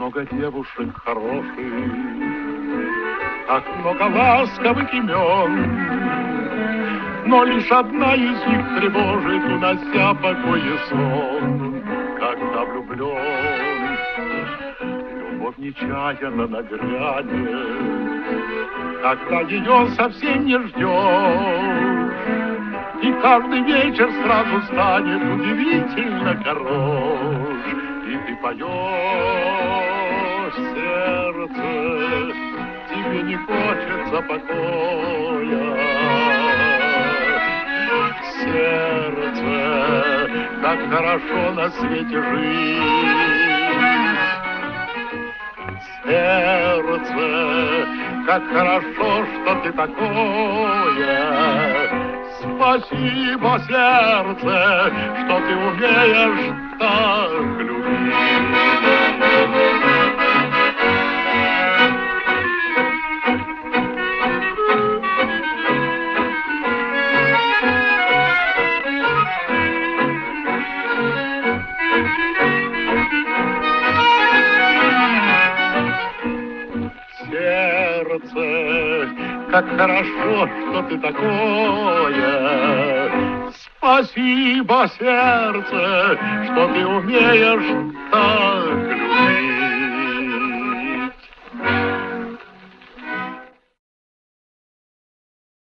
много девушек хороших, как много ласковых имен, но лишь одна из них тревожит, унося покой и сон. Когда влюблен, любовь нечаянно нагрянет, когда ее совсем не ждешь, и каждый вечер сразу станет удивительно хорош. И ты поешь, сердце, тебе не хочется покоя. Сердце, как хорошо на свете жить. Сердце, как хорошо, что ты такое. Спасибо, сердце, что ты умеешь так любить. Сердце, как хорошо, что ты такое. Спасибо, сердце, что ты умеешь так